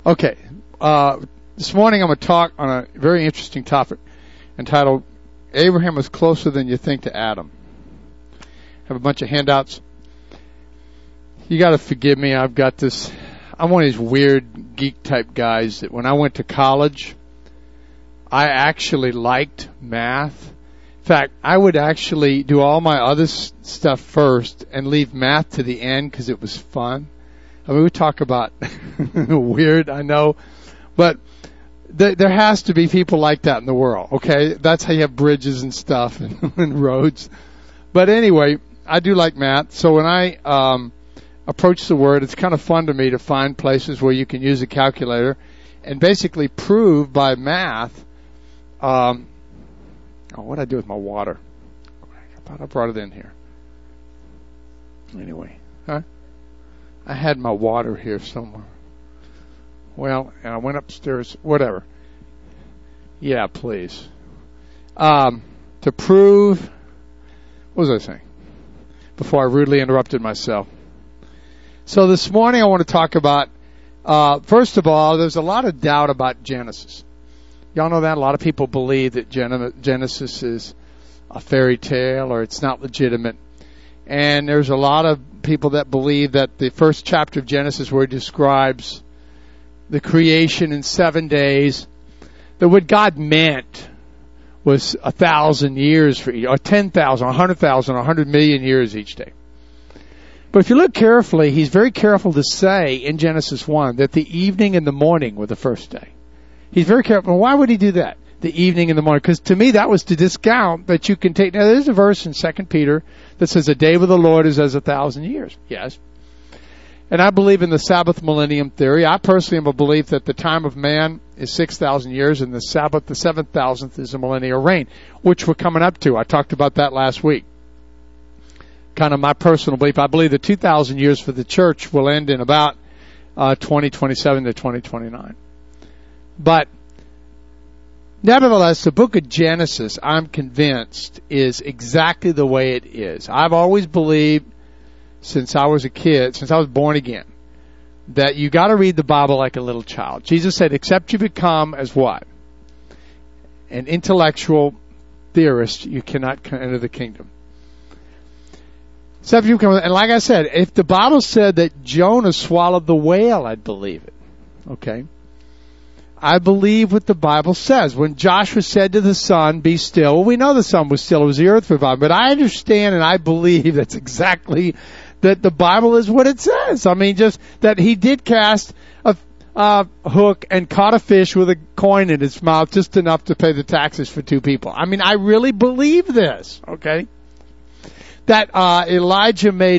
Okay. This morning I'm going to talk on a very interesting topic entitled, Abraham was closer than you think to Adam. I have a bunch of handouts. You got to forgive me. I'm one of these weird geek type guys that when I went to college, I actually liked math. In fact, I would actually do all my other stuff first and leave math to the end because it was fun. I mean, we talk about weird, I know, but there has to be people like that in the world, okay? That's how you have bridges and stuff and roads. But anyway, I do like math, so when I approach the Word, it's kind of fun to me to find places where you can use a calculator and basically prove by math. What did I do with my water? I thought I brought it in here. Anyway, I had my water here somewhere. Well, and I went upstairs, whatever. Yeah, please. To prove, what was I saying? Before I rudely interrupted myself. So this morning I want to talk about, first of all, there's a lot of doubt about Genesis. Y'all know that? A lot of people believe that Genesis is a fairy tale or it's not legitimate. And there's a lot of people that believe that the first chapter of Genesis where it describes the creation in 7 days, that what God meant was 1,000 years for each, or 10,000, 100,000, 100 million years each day. But if you look carefully, he's very careful to say in Genesis 1 that the evening and the morning were the first day. He's very careful. Why would he do that? The evening and the morning. Because to me that was to discount that you can take. Now there's a verse in 2 Peter that says a day with the Lord is as 1,000 years. Yes. And I believe in the Sabbath millennium theory. I personally am a belief that the time of man is 6,000 years and the Sabbath, the 7,000th, is a millennial reign, which we're coming up to. I talked about that last week. Kind of my personal belief. I believe the 2,000 years for the church will end in about 2027 to 2029. But nevertheless, the book of Genesis, I'm convinced, is exactly the way it is. I've always believed, since I was a kid, since I was born again, that you got to read the Bible like a little child. Jesus said, except you become as what? An intellectual theorist, you cannot enter the kingdom. Except you become, and like I said, if the Bible said that Jonah swallowed the whale, I'd believe it. Okay? I believe what the Bible says. When Joshua said to the sun, be still, well, we know the sun was still. It was the earth revived. But I understand and I believe that's exactly that the Bible is what it says. I mean, just that he did cast a hook and caught a fish with a coin in its mouth, just enough to pay the taxes for 2 people. I mean, I really believe this, okay? That Elisha made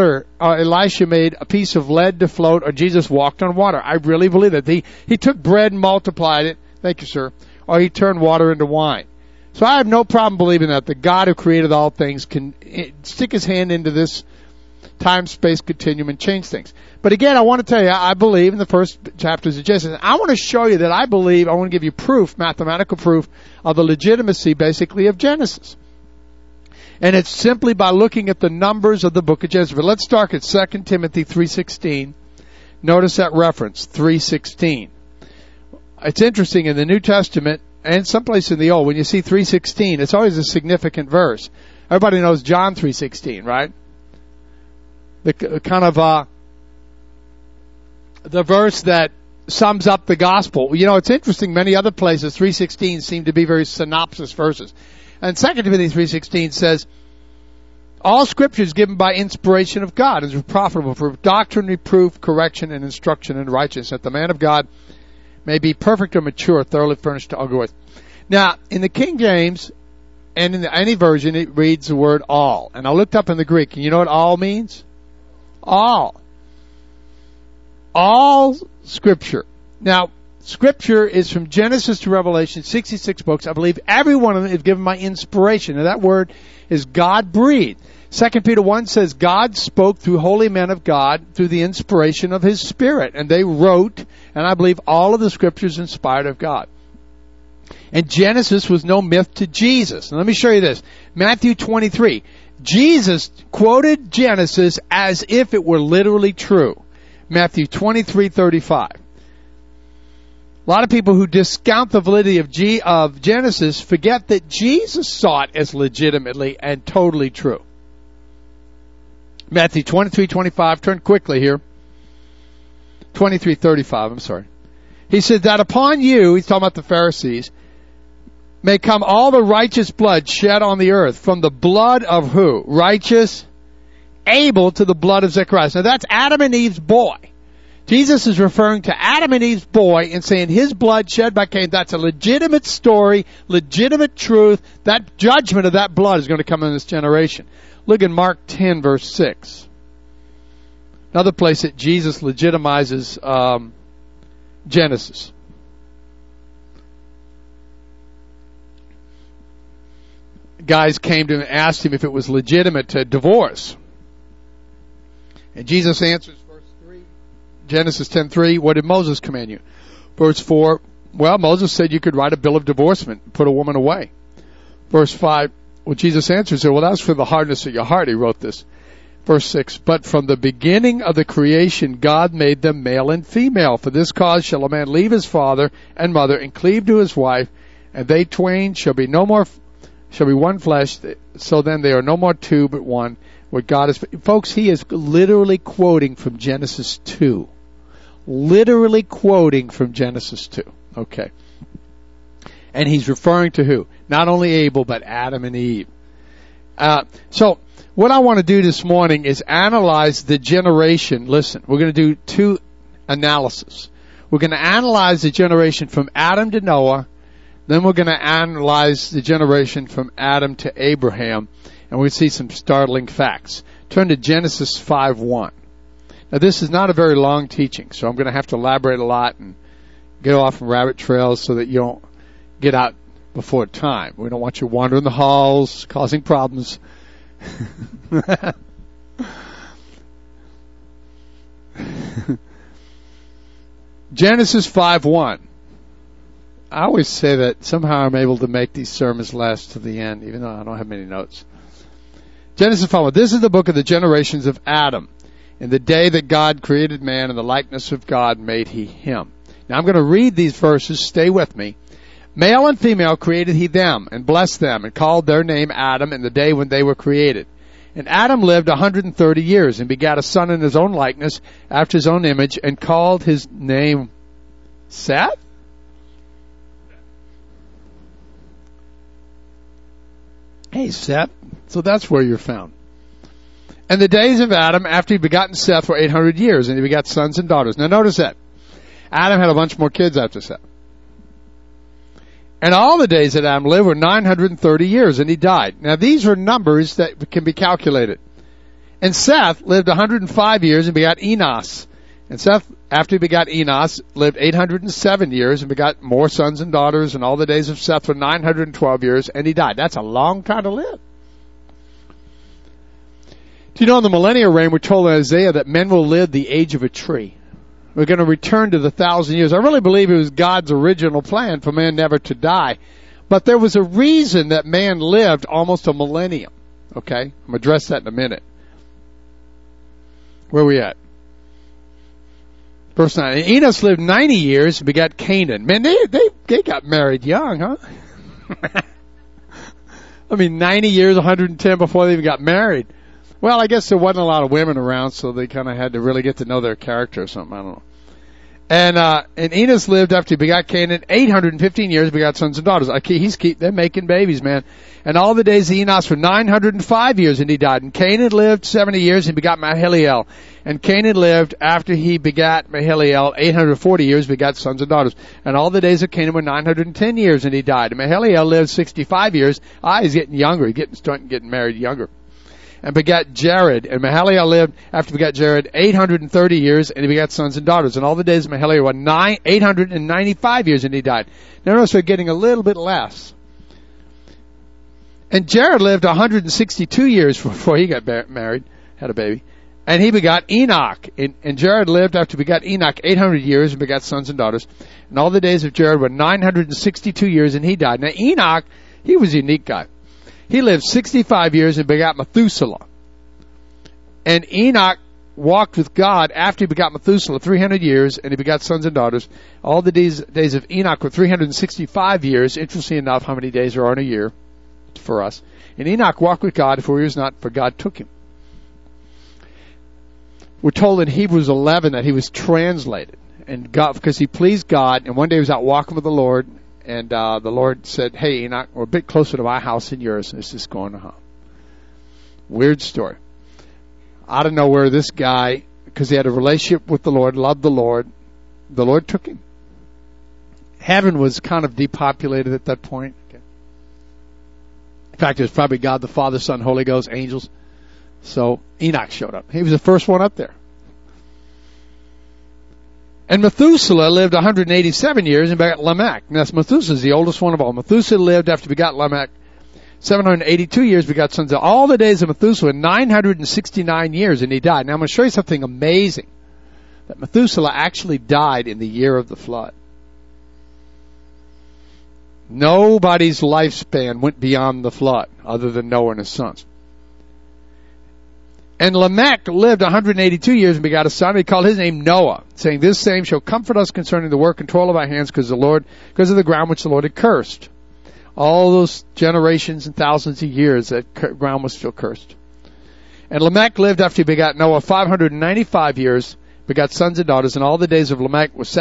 a piece of lead to float, or Jesus walked on water. I really believe that. He took bread and multiplied it. Thank you, sir. Or he turned water into wine. So I have no problem believing that the God who created all things can stick his hand into this time-space continuum and change things. But again, I want to tell you, I believe in the first chapters of Genesis. I want to show you that I want to give you proof, mathematical proof, of the legitimacy, basically, of Genesis. And it's simply by looking at the numbers of the book of Genesis. But let's start at 2 Timothy 3:16. Notice that reference, 3:16. It's interesting in the New Testament and someplace in the Old, when you see 3:16, it's always a significant verse. Everybody knows John 3:16, right? The kind of the verse that sums up the gospel. You know, it's interesting. Many other places, 3:16 seem to be very synopsis verses. And 2 Timothy 3:16 says, all Scripture is given by inspiration of God and is profitable for doctrine, reproof, correction, and instruction in righteousness, that the man of God may be perfect and mature, thoroughly furnished to all good works. Now, in the King James and in any version, it reads the word all. And I looked up in the Greek, and you know what all means? All. All Scripture. Now, Scripture is from Genesis to Revelation, 66 books. I believe every one of them is given by inspiration. And that word is God-breathed. 2 Peter 1 says God spoke through holy men of God through the inspiration of His Spirit. And they wrote, and I believe all of the Scriptures inspired of God. And Genesis was no myth to Jesus. Now let me show you this. Matthew 23. Jesus quoted Genesis as if it were literally true. Matthew 23:35. A lot of people who discount the validity of Genesis forget that Jesus saw it as legitimately and totally true. Matthew 23:25, turn quickly here. 23:35, I'm sorry. He said that upon you, he's talking about the Pharisees, may come all the righteous blood shed on the earth, from the blood of who? Righteous Abel to the blood of Zacharias. Now that's Adam and Eve's boy. Jesus is referring to Adam and Eve's boy and saying his blood shed by Cain. That's a legitimate story, legitimate truth. That judgment of that blood is going to come in this generation. Look at Mark 10, verse 6. Another place that Jesus legitimizes Genesis. Guys came to him and asked him if it was legitimate to divorce. And Jesus answers, verse 3, Genesis 10:3, what did Moses command you? Verse 4, well, Moses said you could write a bill of divorcement and put a woman away. Verse 5, well, Jesus answers, well, that's for the hardness of your heart, he wrote this. Verse 6, but from the beginning of the creation, God made them male and female. For this cause shall a man leave his father and mother and cleave to his wife, and they twain shall be one flesh. So then they are no more two, but one. What God is, folks, he is literally quoting from Genesis 2. Literally quoting from Genesis 2. Okay. And he's referring to who? Not only Abel, but Adam and Eve. So, what I want to do this morning is analyze the generation. Listen, we're going to do two analyses. We're going to analyze the generation from Adam to Noah. Then we're going to analyze the generation from Adam to Abraham. And we'll see some startling facts. Turn to Genesis 5:1. Now, this is not a very long teaching, so I'm going to have to elaborate a lot and get off on rabbit trails so that you don't get out before time. We don't want you wandering the halls, causing problems. Genesis 5:1. I always say that somehow I'm able to make these sermons last to the end, even though I don't have many notes. Genesis 5:1. This is the book of the generations of Adam. In the day that God created man, in the likeness of God made he him. Now I'm going to read these verses. Stay with me. Male and female created he them, and blessed them, and called their name Adam in the day when they were created. And Adam lived 130 years, and begat a son in his own likeness, after his own image, and called his name Seth? Hey, Seth. So that's where you're found. And the days of Adam, after he begotten Seth, were 800 years, and he begot sons and daughters. Now notice that. Adam had a bunch more kids after Seth. And all the days that Adam lived were 930 years, and he died. Now these are numbers that can be calculated. And Seth lived 105 years and begot Enos. And Seth, after he begot Enos, lived 807 years and begot more sons and daughters, and all the days of Seth were 912 years, and he died. That's a long time to live. Do you know in the millennial reign we're told in Isaiah that men will live the age of a tree? We're going to return to the 1,000 years. I really believe it was God's original plan for man never to die. But there was a reason that man lived almost a millennium. Okay? I'm going to address that in a minute. Where are we at? Verse 9. Enos lived 90 years and begot Canaan. Man, they got married young, huh? I mean, 90 years, 110 before they even got married. Well, I guess there wasn't a lot of women around, so they kind of had to really get to know their character or something. I don't know. And Enos lived after he begot Canaan 815 years, begot sons and daughters. They're making babies, man. And all the days of Enos were 905 years, and he died. And Canaan lived 70 years, and begot Mahalalel. And Canaan lived after he begat Mahalalel 840 years, begot sons and daughters. And all the days of Canaan were 910 years, and he died. And Mahalalel lived 65 years. He's getting younger. He's getting married younger. And begat Jared. And Mahalalel lived, after begat Jared, 830 years, and he begat sons and daughters. And all the days of Mahalalel were 895 years, and he died. Now notice we're getting a little bit less. And Jared lived 162 years before he got married, had a baby. And he begot Enoch. And Jared lived, after he begot Enoch, 800 years, and begat sons and daughters. And all the days of Jared were 962 years, and he died. Now Enoch, he was a unique guy. He lived 65 years and begot Methuselah. And Enoch walked with God after he begot Methuselah 300 years, and he begot sons and daughters. All the days of Enoch were 365 years. Interesting enough, how many days there are in a year for us. And Enoch walked with God 4 years not, for God took him. We're told in Hebrews 11 that he was translated, and God, because he pleased God, and one day he was out walking with the Lord, and the Lord said, "Hey, Enoch, we're a bit closer to my house than yours. This is going on." Weird story. Out of nowhere, this guy, because he had a relationship with the Lord, loved the Lord took him. Heaven was kind of depopulated at that point. Okay. In fact, it was probably God the Father, Son, Holy Ghost, angels. So Enoch showed up. He was the first one up there. And Methuselah lived 187 years and begot Lamech. Now, Methuselah's the oldest one of all. Methuselah lived after he begot Lamech 782 years, begot sons. All the days of Methuselah, 969 years, and he died. Now, I'm going to show you something amazing. That Methuselah actually died in the year of the flood. Nobody's lifespan went beyond the flood, other than Noah and his sons. And Lamech lived 182 years and begot a son. He called his name Noah, saying, "This same shall comfort us concerning the work and toil of our hands, because of the ground which the Lord had cursed." All those generations and thousands of years, that ground was still cursed. And Lamech lived after he begot Noah 595 years, begot sons and daughters, and all the days of Lamech were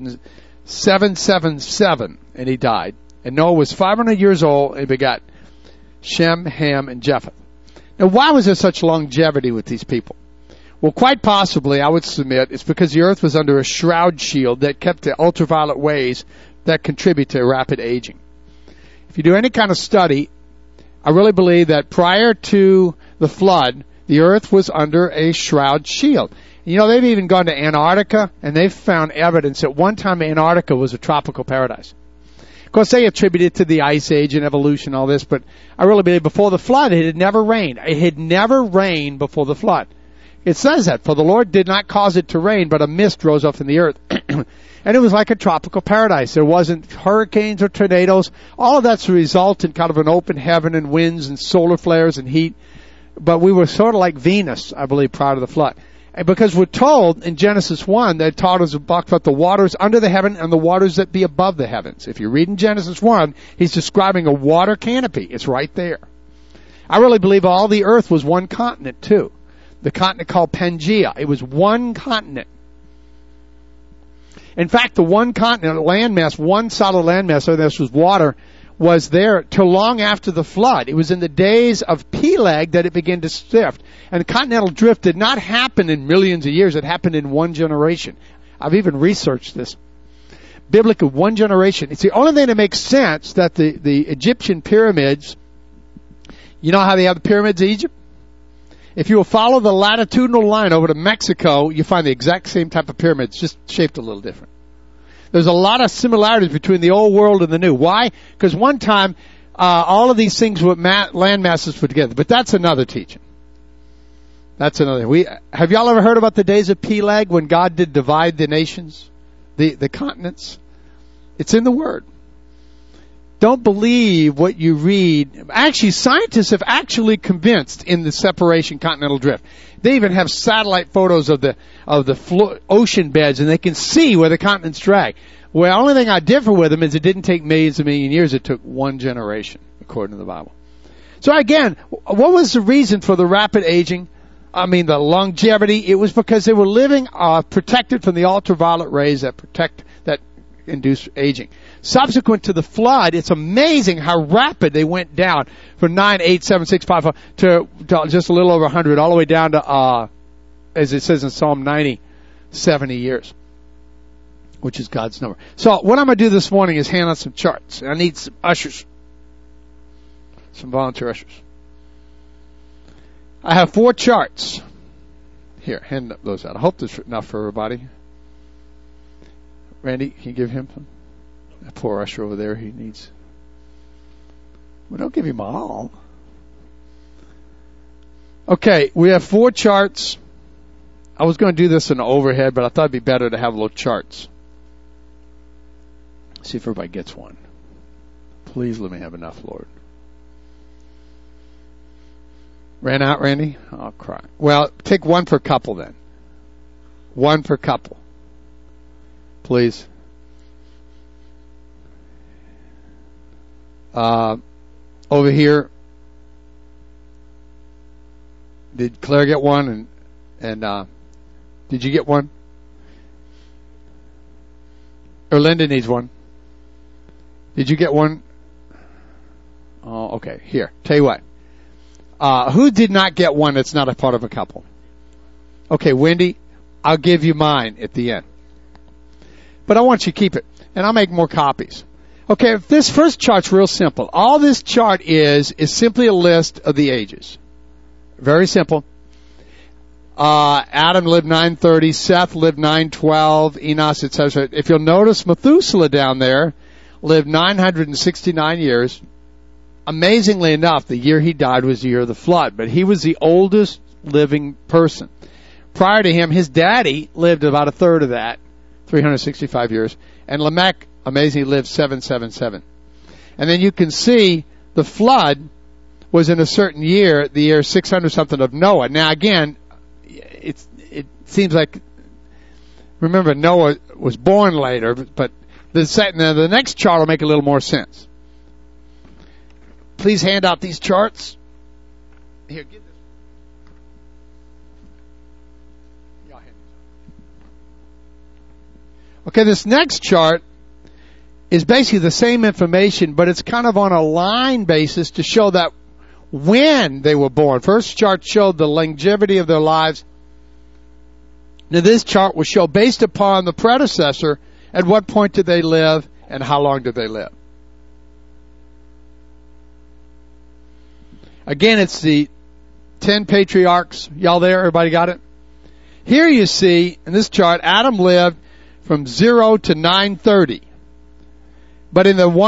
777, and he died. And Noah was 500 years old, and begot Shem, Ham, and Japheth. Now, why was there such longevity with these people? Well, quite possibly, I would submit, it's because the earth was under a shroud shield that kept the ultraviolet rays that contribute to rapid aging. If you do any kind of study, I really believe that prior to the flood, the earth was under a shroud shield. You know, they've even gone to Antarctica, and they've found evidence that one time Antarctica was a tropical paradise. Of course, they attribute it to the ice age and evolution and all this, but I really believe before the flood, it had never rained. It had never rained before the flood. It says that, "For the Lord did not cause it to rain, but a mist rose up from the earth." And it was like a tropical paradise. There wasn't hurricanes or tornadoes. All of that's a result in kind of an open heaven and winds and solar flares and heat. But we were sort of like Venus, I believe, prior to the flood. And because we're told in Genesis 1 that taught us about the waters under the heaven and the waters that be above the heavens. If you read in Genesis 1, he's describing a water canopy. It's right there. I really believe all the earth was one continent, too. The continent called Pangaea. It was one continent. In fact, the one continent landmass, one solid landmass, so this was water, was there till long after the flood. It was in the days of Peleg that it began to shift. And the continental drift did not happen in millions of years. It happened in one generation. I've even researched this. Biblically, one generation. It's the only thing that makes sense that the Egyptian pyramids, you know how they have the pyramids of Egypt? If you will follow the latitudinal line over to Mexico, you find the exact same type of pyramids, just shaped a little different. There's a lot of similarities between the old world and the new. Why? Because one time, all of these things were land masses put together. But that's another teaching. That's another. Have y'all ever heard about the days of Peleg when God did divide the nations, the continents? It's in the Word. Don't believe what you read. Actually, scientists have actually convinced in the separation continental drift. They even have satellite photos of the ocean beds, and they can see where the continents drag. Well, the only thing I differ with them is it didn't take millions and million years. It took one generation, according to the Bible. So again, what was the reason for the rapid aging? I mean, the longevity. It was because they were living protected from the ultraviolet rays that induce aging. Subsequent to the flood, it's amazing how rapid they went down from 9, 8, 7, 6, 5, 4 to just a little over 100, all the way down to, as it says in Psalm 90, 70 years, which is God's number. So what I'm going to do this morning is hand out some charts. I need some ushers, some volunteer ushers. I have 4 charts. Here, hand those out. I hope there's enough for everybody. Randy, can you give him some? That poor usher over there, he needs. Well, don't give him all. Okay, we have 4 charts. I was going to do this in overhead, but I thought it'd be better to have little charts. See if everybody gets one. Please let me have enough, Lord. Ran out, Randy? I'll cry. Well, take one per couple then. One per couple. Please. Over here, did Claire get one? And did you get one? Or Linda needs one. Did you get one? Oh, okay. Here, tell you what. Who did not get one that's not a part of a couple? Okay, Wendy, I'll give you mine at the end. But I want you to keep it, and I'll make more copies. Okay, this first chart's real simple. All this chart is simply a list of the ages. Very simple. Adam lived 930, Seth lived 912, Enos, etc. If you'll notice, Methuselah down there lived 969 years. Amazingly enough, the year he died was the year of the flood, but he was the oldest living person. Prior to him, his daddy lived about a third of that, 365 years, and Lamech amazingly lived 777. And then you can see the flood was in a certain year, the year 600 something of Noah. Now again, it seems like, remember Noah was born later, but the next chart will make a little more sense. Please hand out these charts. Here, give this. Okay, this next chart is basically the same information, but it's kind of on a line basis to show that when they were born. First chart showed the longevity of their lives. Now this chart will show, based upon the predecessor, at what point did they live and how long did they live. Again, it's the 10 patriarchs. Y'all there? Everybody got it? Here you see, in this chart, Adam lived from 0 to 930. But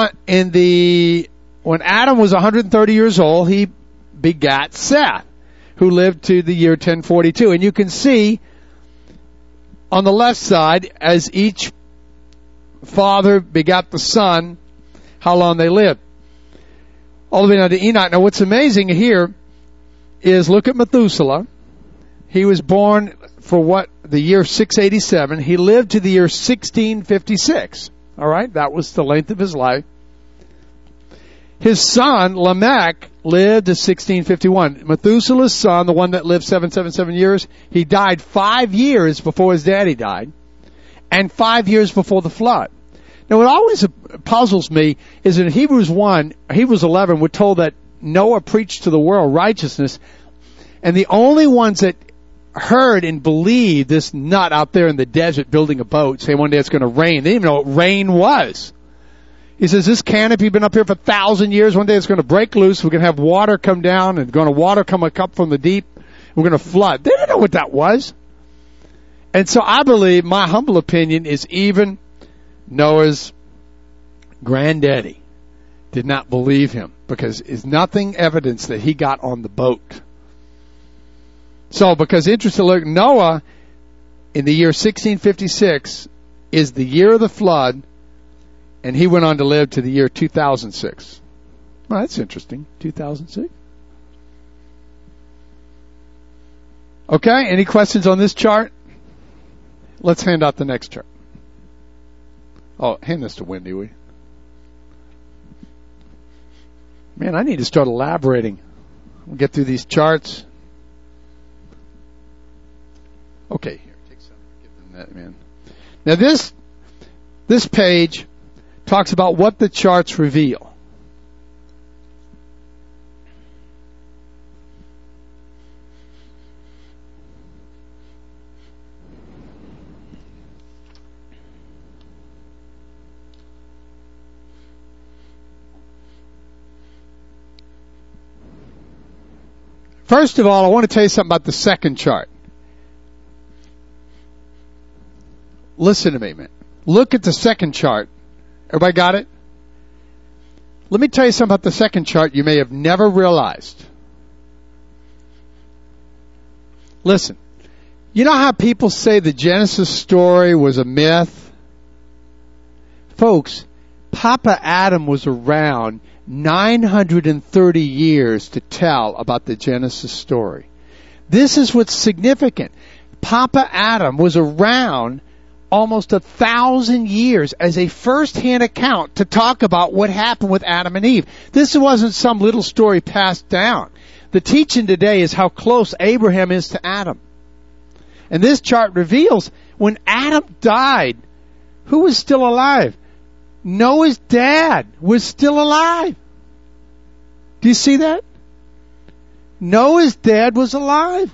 when Adam was 130 years old, he begat Seth, who lived to the year 1042. And you can see on the left side, as each father begat the son, how long they lived. All the way down to Enoch. Now what's amazing here is, look at Methuselah. He was born for the year 687. He lived to the year 1656. All right, that was the length of his life. His son, Lamech, lived to 1651. Methuselah's son, the one that lived 777 years, he died 5 years before his daddy died, and 5 years before the flood. Now, what always puzzles me is in Hebrews 11, we're told that Noah preached to the world righteousness, and the only ones that heard and believed this nut out there in the desert building a boat, saying one day it's going to rain. They didn't even know what rain was. He says, this canopy been up here for 1,000 years. One day it's going to break loose. We're going to have water come down, and water come up from the deep. We're going to flood. They didn't know what that was. And so I believe, my humble opinion, is even Noah's granddaddy did not believe him, because there's nothing evidence that he got on the boat. So, because interesting, look, Noah, in the year 1656, is the year of the flood, and he went on to live to the year 2006. Well, that's interesting. 2006. Okay, any questions on this chart? Let's hand out the next chart. Oh, hand this to Wendy, will you? Man, I need to start elaborating. We'll get through these charts. Okay, here, take some. Give them that, man. Now this page talks about what the charts reveal. First of all, I want to tell you something about the second chart. Listen to me, man. Look at the second chart. Everybody got it? Let me tell you something about the second chart you may have never realized. Listen. You know how people say the Genesis story was a myth? Folks, Papa Adam was around 930 years to tell about the Genesis story. This is what's significant. Papa Adam was around almost 1,000 years as a first-hand account to talk about what happened with Adam and Eve. This wasn't some little story passed down. The teaching today is how close Abraham is to Adam. And this chart reveals when Adam died, who was still alive? Noah's dad was still alive. Do you see that? Noah's dad was alive.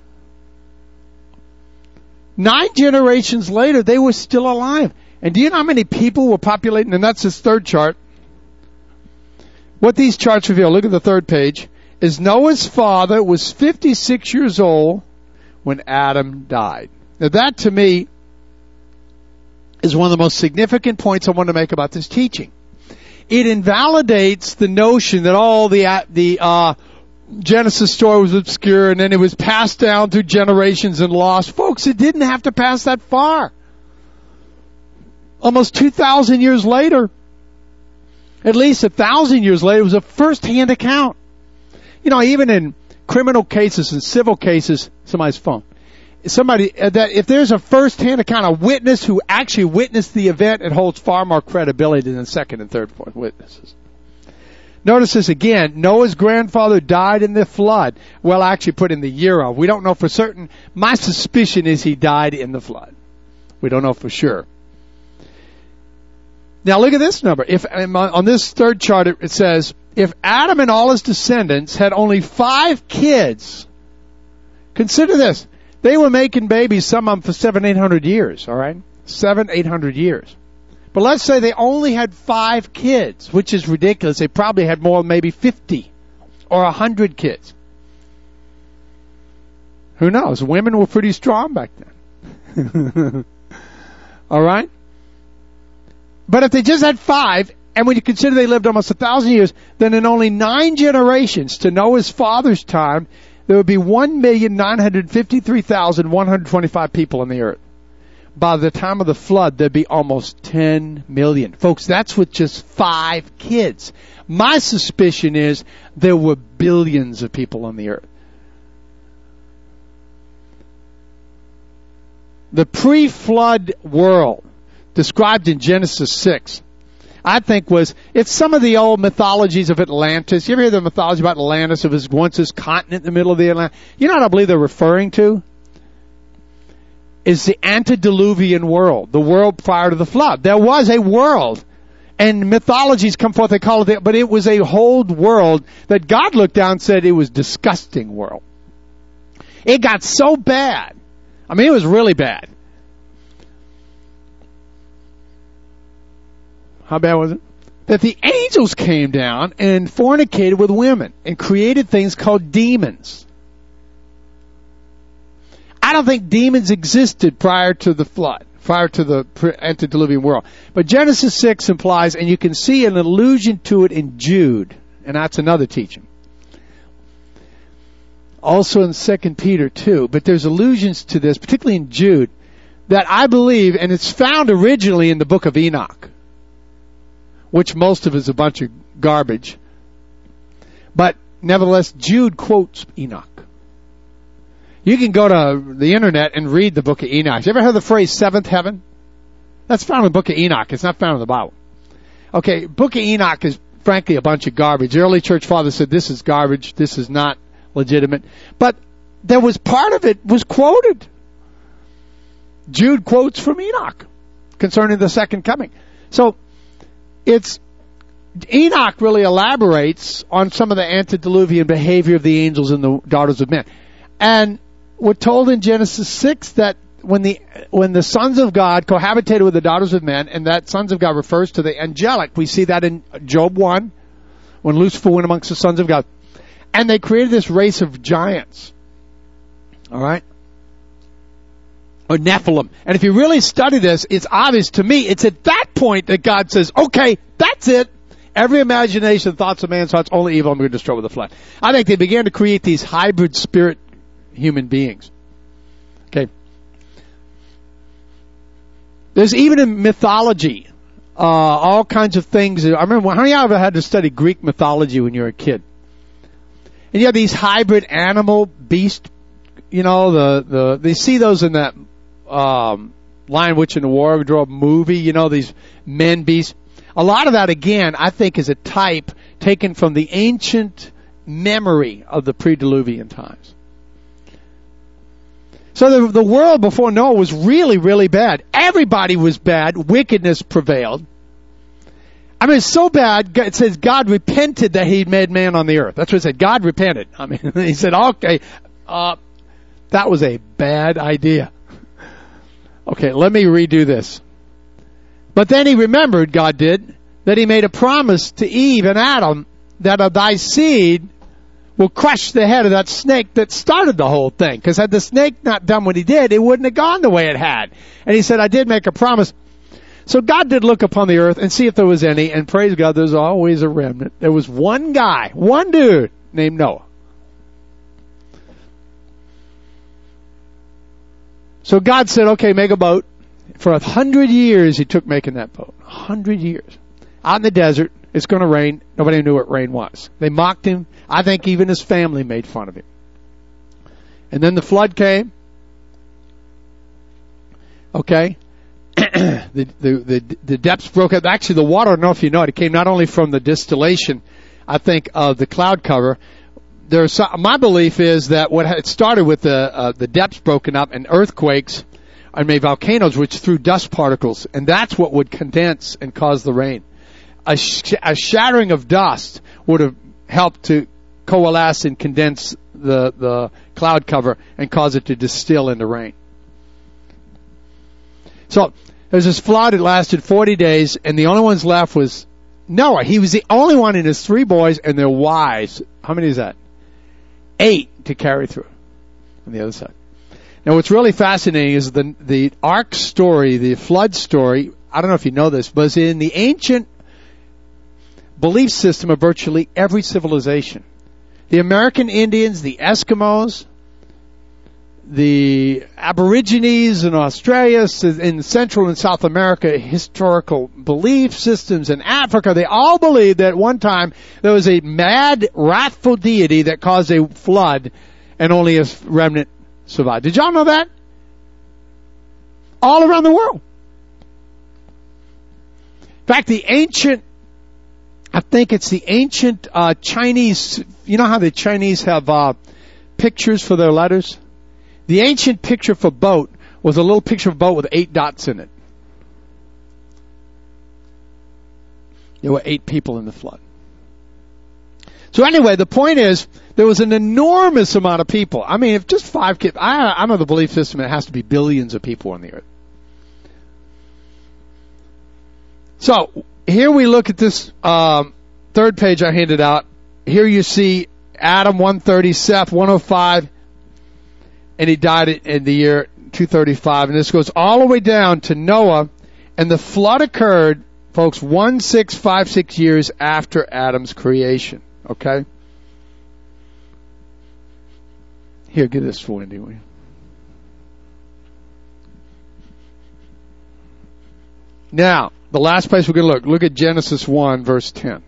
9 generations later, they were still alive. And do you know how many people were populating? And that's his third chart. What these charts reveal, look at the third page, is Noah's father was 56 years old when Adam died. Now that, to me, is one of the most significant points I want to make about this teaching. It invalidates the notion that all the Genesis story was obscure and then it was passed down through generations and lost. Folks, it didn't have to pass that far. Almost 2,000 years later, at least 1,000 years later, it was a first-hand account. You know, even in criminal cases and civil cases, somebody's phone. If there's a first-hand account, a witness who actually witnessed the event, it holds far more credibility than second and third, fourth witnesses. Notice this again. Noah's grandfather died in the flood. Well, actually put in the year of. We don't know for certain. My suspicion is he died in the flood. We don't know for sure. Now look at this number. On this third chart it says, if Adam and all his descendants had only 5 kids, consider this. They were making babies, some of them for 700-800 years, all right? 700-800 years. But let's say they only had 5 kids, which is ridiculous. They probably had more, maybe 50 or 100 kids. Who knows? Women were pretty strong back then. All right? But if they just had 5, and when you consider they lived almost 1,000 years, then in only 9 generations to Noah's father's time, there would be 1,953,125 people on the earth. By the time of the flood, there'd be almost 10 million. Folks, that's with just 5 kids. My suspicion is there were billions of people on the earth. The pre-flood world described in Genesis 6, I think it's some of the old mythologies of Atlantis. You ever hear the mythology about Atlantis? It was once this continent in the middle of the Atlantic. You know what I believe they're referring to? Is the antediluvian world, the world prior to the flood. There was a world, and mythologies come forth, they call it, but it was a whole world that God looked down and said it was a disgusting world. It got so bad. I mean, it was really bad. How bad was it? That the angels came down and fornicated with women and created things called demons. I don't think demons existed prior to the flood, prior to the antediluvian world. But Genesis 6 implies, and you can see an allusion to it in Jude, and that's another teaching. Also in 2 Peter 2, but there's allusions to this, particularly in Jude, that I believe, and it's found originally in the book of Enoch, which most of it is a bunch of garbage. But nevertheless, Jude quotes Enoch. You can go to the internet and read the book of Enoch. You ever heard the phrase seventh heaven? That's found in the book of Enoch. It's not found in the Bible. Okay, book of Enoch is frankly a bunch of garbage. The early church fathers said this is garbage. This is not legitimate. But there was part of it was quoted. Jude quotes from Enoch concerning the second coming. So Enoch really elaborates on some of the antediluvian behavior of the angels and the daughters of men. And we're told in Genesis 6 that when the sons of God cohabitated with the daughters of men, and that sons of God refers to the angelic. We see that in Job 1, when Lucifer went amongst the sons of God. And they created this race of giants. All right? Or Nephilim. And if you really study this, it's obvious to me, it's at that point that God says, okay, that's it. Every imagination, thoughts of man's hearts, only evil I'm going to destroy with the flood. I think they began to create these hybrid spirit human beings. Okay. There's even in mythology, all kinds of things. I remember, how many of you ever had to study Greek mythology when you were a kid? And you have these hybrid animal beast they see those in that Lion, Witch, and the Wardrobe movie, these men beasts. A lot of that, again, I think is a type taken from the ancient memory of the pre-Diluvian times. So the world before Noah was really, really bad. Everybody was bad. Wickedness prevailed. I mean, it's so bad, it says God repented that he made man on the earth. That's what it said. God repented. I mean, he said, okay, that was a bad idea. Okay, let me redo this. But then he remembered, God did, that he made a promise to Eve and Adam that of thy seed will crush the head of that snake that started the whole thing. Because had the snake not done what he did, it wouldn't have gone the way it had. And he said, I did make a promise. So God did look upon the earth and see if there was any, and praise God, there's always a remnant. There was one guy, one dude named Noah. So God said, okay, make a boat. For 100 years he took making that boat. 100 years. Out in the desert, it's going to rain. Nobody knew what rain was. They mocked him. I think even his family made fun of him. And then the flood came. Okay. The depths broke up. Actually, the water, I don't know if you know it came not only from the distillation, I think, of the cloud cover. My belief is that it started with the depths broken up and earthquakes and maybe volcanoes which threw dust particles, and that's what would condense and cause the rain. A shattering of dust would have helped to coalesce and condense the cloud cover and cause it to distill into rain. So there was this flood. It lasted 40 days, and the only ones left was Noah. He was the only one and his 3 boys and their wives. How many is that? 8 to carry through on the other side. Now, what's really fascinating is the ark story, the flood story. I don't know if you know this, but it's in the ancient belief system of virtually every civilization. The American Indians, the Eskimos, the Aborigines in Australia, in Central and South America, historical belief systems in Africa, they all believed that at one time there was a mad, wrathful deity that caused a flood and only a remnant survived. Did y'all know that? All around the world. In fact, I think it's the ancient Chinese, you know how the Chinese have pictures for their letters? The ancient picture for boat was a little picture of a boat with 8 dots in it. There were 8 people in the flood. So anyway, the point is, there was an enormous amount of people. I mean, if just 5 kids, I know the belief system, it has to be billions of people on the earth. So, here we look at this third page I handed out. Here you see Adam 130, Seth 105, and he died in the year 235. And this goes all the way down to Noah, and the flood occurred, folks, 1656 years after Adam's creation. Okay? Here, get this for Wendy, will you? Now, the last place we're going to look at Genesis 1, verse 10.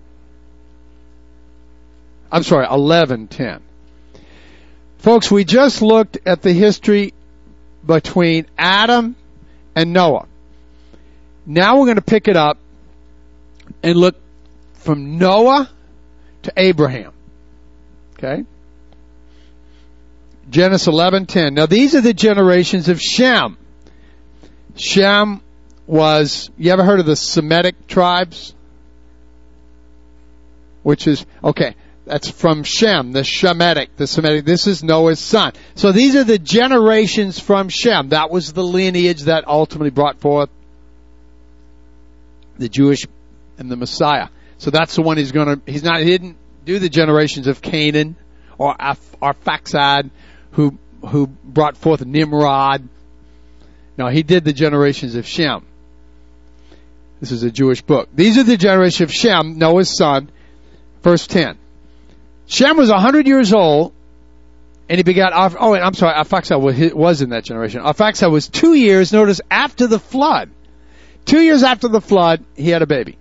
I'm sorry, 11:10. Folks, we just looked at the history between Adam and Noah. Now we're going to pick it up and look from Noah to Abraham. Okay? Genesis 11:10. Now these are the generations of Shem. Shem was, you ever heard of the Semitic tribes? Which is, okay, that's from Shem, the Shemitic. This is Noah's son. So these are the generations from Shem. That was the lineage that ultimately brought forth the Jewish and the Messiah. So that's the one he didn't do the generations of Canaan or Arphaxad who brought forth Nimrod. No, he did the generations of Shem. This is a Jewish book. These are the generations of Shem, Noah's son. Verse 10. Shem was 100 years old, and he begot, Arphaxad was in that generation. Arphaxad was 2 years, notice, after the flood. 2 years after the flood, he had a baby.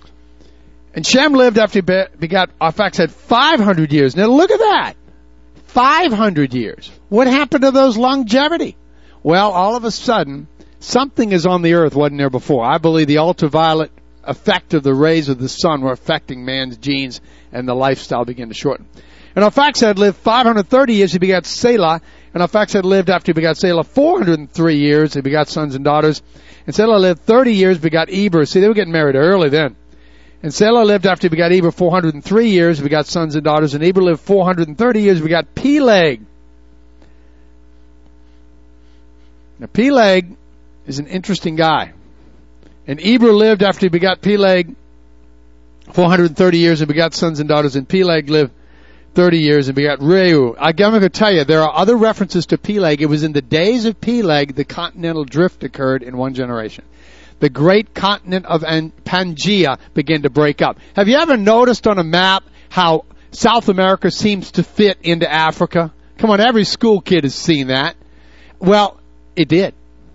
And Shem lived after he begot Arphaxad 500 years. Now look at that. 500 years. What happened to those longevity? Well, all of a sudden, something is on the earth wasn't there before. I believe the ultraviolet effect of the rays of the sun were affecting man's genes, and the lifestyle began to shorten. And Arphaxad lived 530 years. He begat Selah. And Arphaxad lived after he begat Selah 403 years. He begat sons and daughters. And Selah lived 30 years, begot Eber. See, they were getting married early then. And Selah lived after he begot Eber 403 years, begot sons and daughters. And Eber lived 430 years, begot Peleg. Now, Peleg is an interesting guy. And Eber lived after he begot Peleg 430 years and begot sons and daughters. And Peleg lived 30 years and begot Reu. I'm going to tell you, there are other references to Peleg. It was in the days of Peleg the continental drift occurred in one generation. The great continent of Pangaea began to break up. Have you ever noticed on a map how South America seems to fit into Africa? Come on, every school kid has seen that. Well, it did.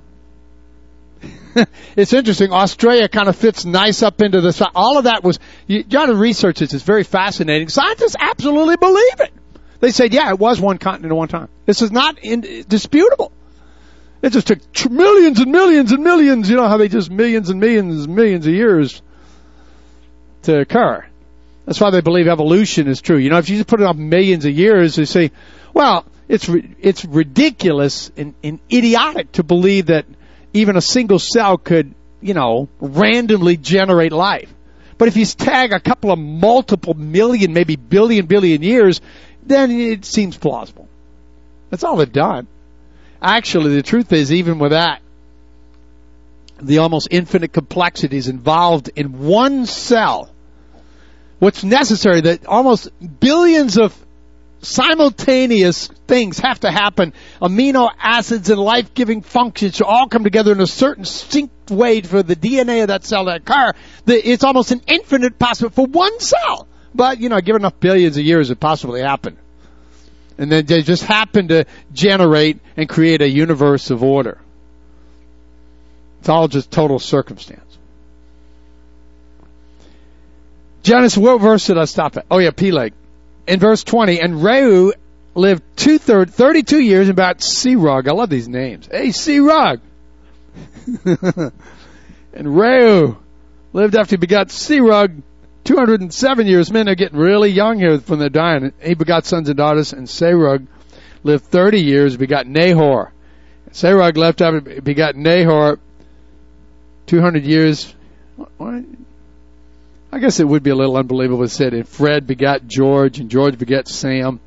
It's interesting. Australia kind of fits nice up into the side. All of that was, you got to research this. It's very fascinating. Scientists absolutely believe it. They said, yeah, it was one continent at one time. This is not disputable. It just took millions and millions and millions, you know how they just millions and millions and millions of years to occur. That's why they believe evolution is true. You know, if you just put it up millions of years, they say, well, it's ridiculous and idiotic to believe that even a single cell could, you know, randomly generate life. But if you tag a couple of multiple million, maybe billion years, then it seems plausible. That's all they've done. Actually, the truth is, even with that, the almost infinite complexities involved in one cell, what's necessary, that almost billions of simultaneous things have to happen. Amino acids and life-giving functions should all come together in a certain synced way for the DNA of that cell to occur. It's almost an infinite possibility for one cell. But, you know, given enough billions of years, it possibly happened. And then they just happen to generate and create a universe of order. It's all just total circumstance. Genesis, what verse did I stop at? Oh yeah, Peleg. In verse 20, and Reu lived 32 years and begot Serug. I love these names. Hey, Serug. And Reu lived after he begot Serug 207 years. Men are getting really young here when they're dying. He begot sons and daughters, and Serug lived 30 years, begot Nahor. Serug lived after he begot Nahor 200 years. What? I guess it would be a little unbelievable. It said, and Fred begot George, and George begot Sam.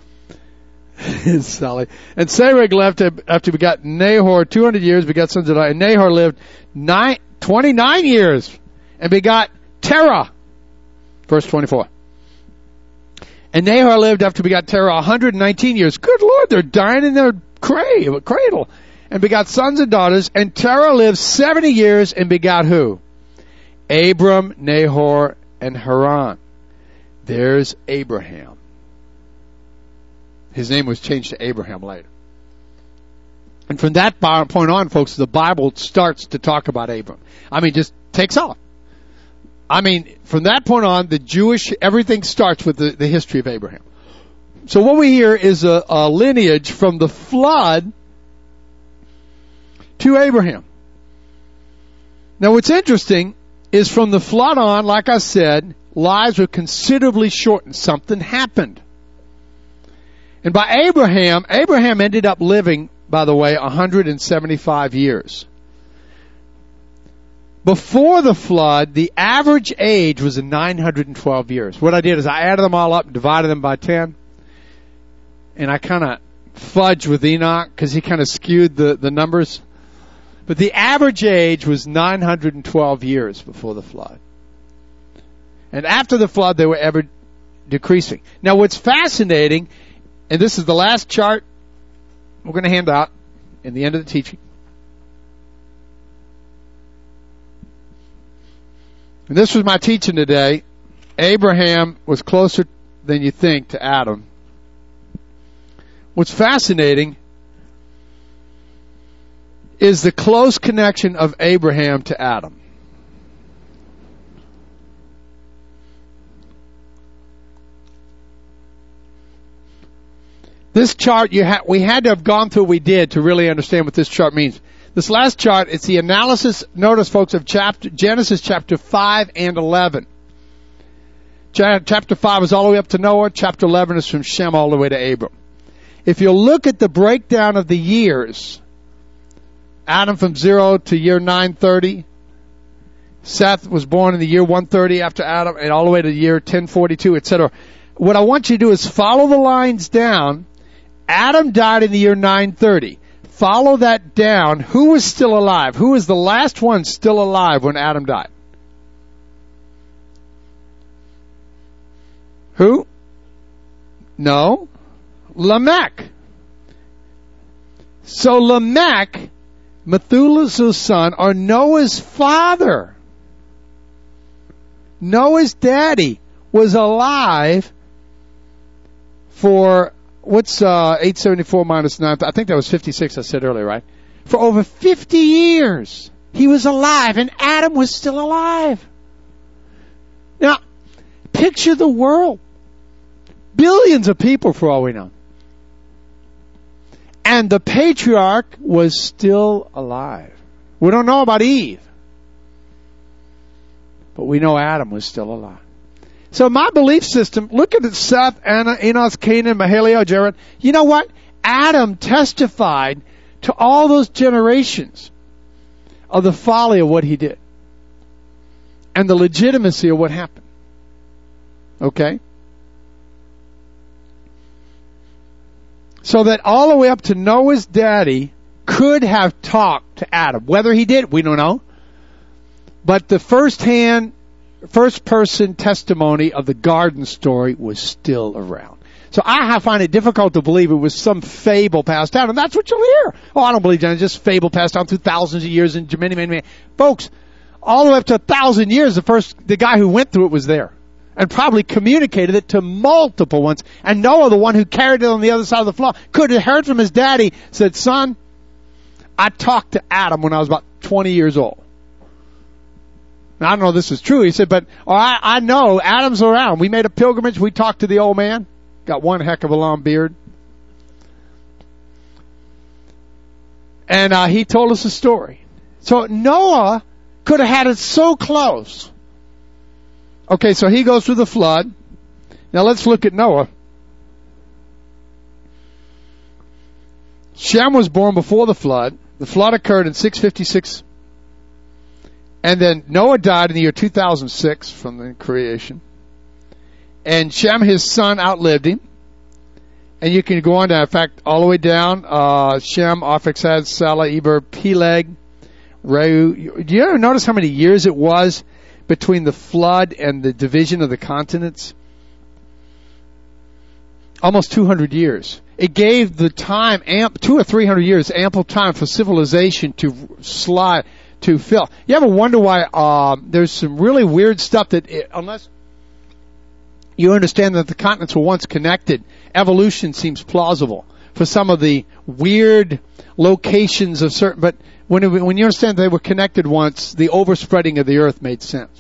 Sally. And Serug left after he begot Nahor 200 years, begot sons and daughters. And Nahor lived 29 years and begot Terah. Verse 24. And Nahor lived after he begot Terah 119 years. Good Lord, they're dying in their cradle. And begot sons and daughters. And Terah lived 70 years and begot who? Abram, Nahor, and Haran. There's Abraham. His name was changed to Abraham later. And from that point on, folks, the Bible starts to talk about Abram. I mean, just takes off. I mean, from that point on, everything starts with the history of Abraham. So what we hear is a lineage from the flood to Abraham. Now what's interesting is from the flood on, like I said, lives were considerably shortened. Something happened. And by Abraham ended up living, by the way, 175 years. Before the flood, the average age was 912 years. What I did is I added them all up and divided them by 10. And I kind of fudged with Enoch because he kind of skewed the numbers. But the average age was 912 years before the flood. And after the flood, they were ever decreasing. Now, what's fascinating, and this is the last chart we're going to hand out in the end of the teaching. And this was my teaching today. Abraham was closer than you think to Adam. What's fascinating is the close connection of Abraham to Adam. This chart, we had to have gone through what we did to really understand what this chart means. This last chart, it's the analysis, notice folks, of Genesis chapter 5 and 11. Chapter 5 is all the way up to Noah. Chapter 11 is from Shem all the way to Abram. If you look at the breakdown of the years, Adam from 0 to year 930. Seth was born in the year 130 after Adam, and all the way to the year 1042, etc. What I want you to do is follow the lines down. Adam died in the year 930. Follow that down. Who was still alive? Who was the last one still alive when Adam died? Who? No. Lamech. So Lamech, Methuselah's son, or Noah's father, Noah's daddy, was alive for, what's 874 minus 9? I think that was 56 I said earlier, right? For over 50 years. He was alive, and Adam was still alive. Now, picture the world. Billions of people, for all we know. And the patriarch was still alive. We don't know about Eve. But we know Adam was still alive. So my belief system, look at it, Seth, Anna, Enos, Canaan, Mahalalel, Jared. You know what? Adam testified to all those generations of the folly of what he did. And the legitimacy of what happened. Okay? So that all the way up to Noah's daddy could have talked to Adam. Whether he did, we don't know. But the first person testimony of the garden story was still around. So I find it difficult to believe it was some fable passed down. And that's what you'll hear. Oh, I don't believe that. It's just fable passed down through thousands of years and many. Folks, all the way up to 1,000 years, the guy who went through it was there. And probably communicated it to multiple ones. And Noah, the one who carried it on the other side of the flood, could have heard from his daddy, said, son, I talked to Adam when I was about 20 years old. Now, I don't know if this is true. He said, but I know Adam's around. We made a pilgrimage. We talked to the old man. Got one heck of a long beard. And he told us a story. So Noah could have had it so close. Okay, so he goes through the flood. Now let's look at Noah. Shem was born before the flood. The flood occurred in 656. And then Noah died in the year 2006 from the creation. And Shem, his son, outlived him. And you can go on down, in fact, all the way down. Shem, Arphaxad, Salah, Eber, Peleg, Reu. Do you ever notice how many years it was between the flood and the division of the continents? Almost 200 years. It gave the time, 200 or 300 years, ample time for civilization to fill. You ever wonder why there's some really weird stuff that, unless you understand that the continents were once connected, evolution seems plausible for some of the weird locations of certain, but when you understand they were connected once, the overspreading of the earth made sense.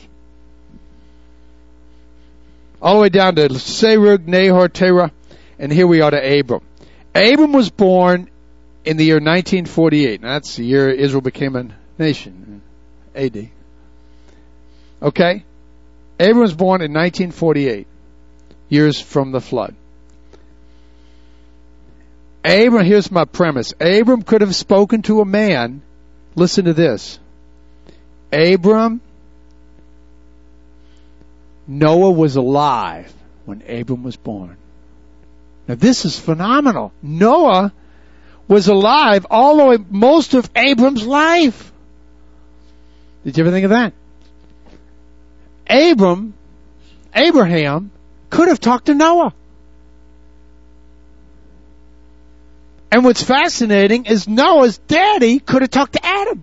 All the way down to Serug, Nahor, Terah, and here we are to Abram. Abram was born in the year 1948. Now, that's the year Israel became a nation, AD. Okay? Abram was born in 1948, years from the flood. Abram, here's my premise. Abram could have spoken to a man. Listen to this. Abram, Noah was alive when Abram was born. Now this is phenomenal. Noah was alive all the way, most of Abram's life. Did you ever think of that? Abraham could have talked to Noah. And what's fascinating is Noah's daddy could have talked to Adam.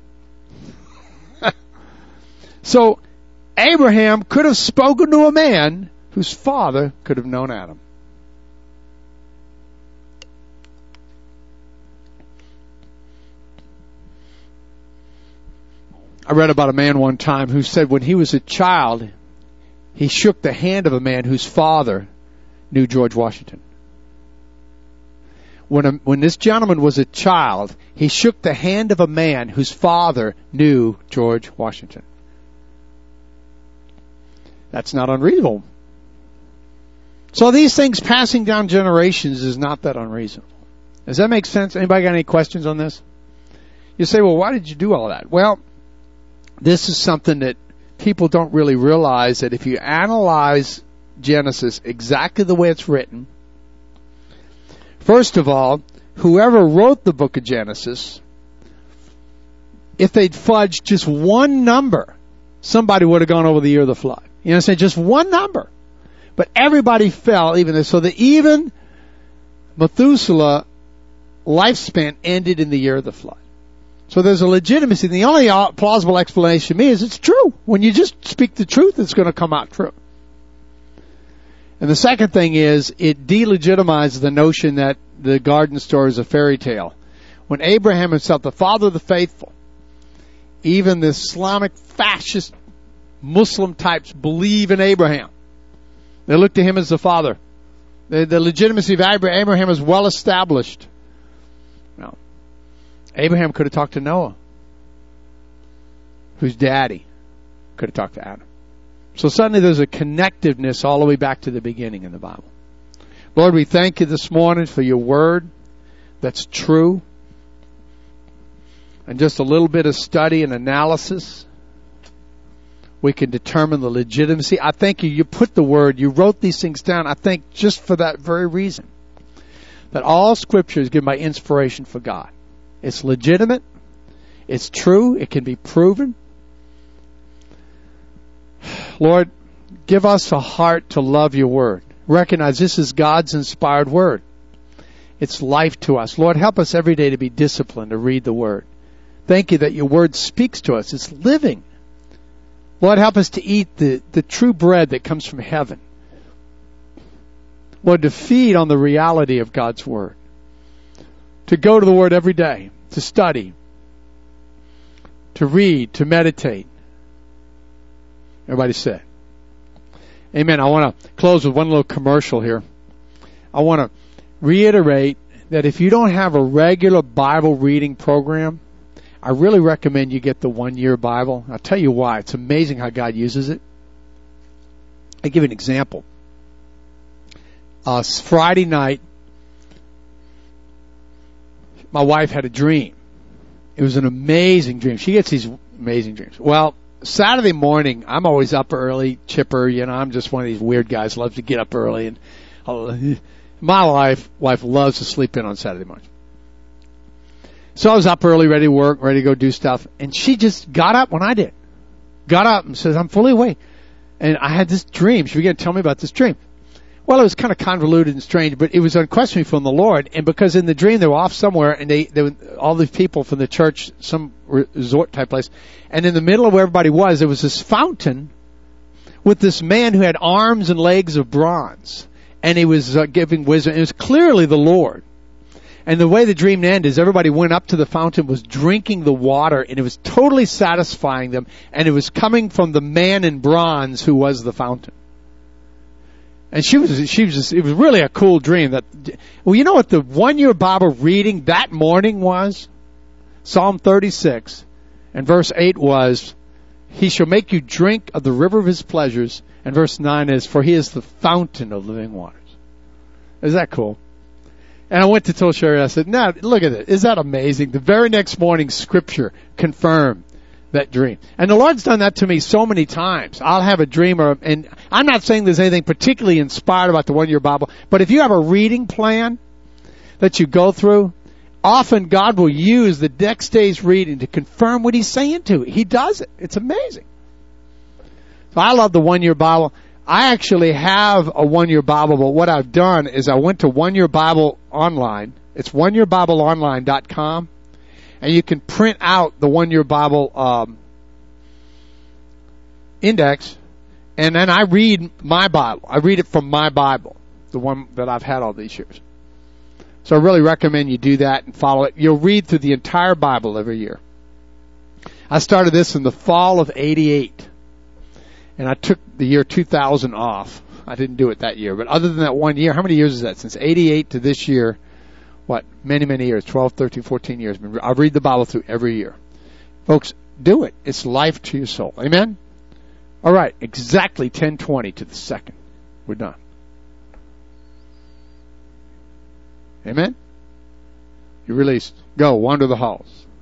So Abraham could have spoken to a man whose father could have known Adam. I read about a man one time who said when he was a child, he shook the hand of a man whose father knew George Washington. when this gentleman was a child, he shook the hand of a man whose father knew George Washington. That's not unreasonable. So these things passing down generations is not that unreasonable. Does that make sense? Anybody got any questions on this? You say, well, why did you do all that? Well, this is something that people don't really realize, that if you analyze Genesis exactly the way it's written, first of all, whoever wrote the book of Genesis, if they'd fudged just one number, somebody would have gone over the year of the flood. You know what I'm saying? Just one number. But everybody fell, so that even Methuselah lifespan ended in the year of the flood. So there's a legitimacy. The only plausible explanation to me is it's true. When you just speak the truth, it's going to come out true. And the second thing is, it delegitimizes the notion that the garden story is a fairy tale. When Abraham himself, the father of the faithful, even the Islamic fascist Muslim types believe in Abraham. They look to him as the father. The legitimacy of Abraham is well established. Now, Abraham could have talked to Noah, whose daddy could have talked to Adam. So suddenly there's a connectiveness all the way back to the beginning in the Bible. Lord, we thank you this morning for your word that's true. And just a little bit of study and analysis, we can determine the legitimacy. I thank you. You put the word, you wrote these things down, I think just for that very reason. That all Scripture is given by inspiration for God. It's legitimate. It's true. It can be proven. Lord, give us a heart to love your word. Recognize this is God's inspired word. It's life to us. Lord, help us every day to be disciplined to read the word. Thank you that your word speaks to us. It's living. Lord, help us to eat the true bread that comes from heaven. Lord, to feed on the reality of God's word. To go to the word every day. To study. To read. To meditate. Everybody say amen. I want to close with one little commercial here. I want to reiterate that if you don't have a regular Bible reading program, I really recommend you get the 1-year Bible. I'll tell you why. It's amazing how God uses it. I'll give you an example. Friday night, my wife had a dream. It was an amazing dream. She gets these amazing dreams. Well, Saturday morning, I'm always up early, chipper. I'm just one of these weird guys, loves to get up early. And my wife loves to sleep in on Saturday morning. So I was up early, ready to work, ready to go do stuff. And she just got up when I did. Got up and says, I'm fully awake. And I had this dream. She began to tell me about this dream. Well, it was kind of convoluted and strange, but it was unquestionably from the Lord. And because in the dream they were off somewhere, and they were, all these people from the church, some resort type place, and in the middle of where everybody was, there was this fountain with this man who had arms and legs of bronze, and he was giving wisdom. It was clearly the Lord. And the way the dream ended is everybody went up to the fountain, was drinking the water, and it was totally satisfying them, and it was coming from the man in bronze who was the fountain. And she was just, it was really a cool dream. Well, you know what the 1-year Bible reading that morning was? Psalm 36, and verse 8 was, He shall make you drink of the river of his pleasures. And verse 9 is, for he is the fountain of living waters. Is that cool? And I went to tell Sherry, I said, no, look at it. Is that amazing? The very next morning, Scripture confirmed that dream. And the Lord's done that to me so many times. I'll have a dream, and I'm not saying there's anything particularly inspired about the 1-year Bible, but if you have a reading plan that you go through, often God will use the next day's reading to confirm what He's saying to it. He does it. It's amazing. So I love the 1-year Bible. I actually have a 1-year Bible, but what I've done is I went to 1-year Bible online. It's oneyearbibleonline.com. And you can print out the 1-year Bible index, and then I read my Bible. I read it from my Bible, the one that I've had all these years. So I really recommend you do that and follow it. You'll read through the entire Bible every year. I started this in the fall of 88, and I took the year 2000 off. I didn't do it that year, but other than that 1 year, how many years is that? Since 88 to this year, many, many years, 12, 13, 14 years. I read the Bible through every year. Folks, do it. It's life to your soul. Amen? All right, exactly 10:20 to the second. We're done. Amen? You're released. Go, wander the halls.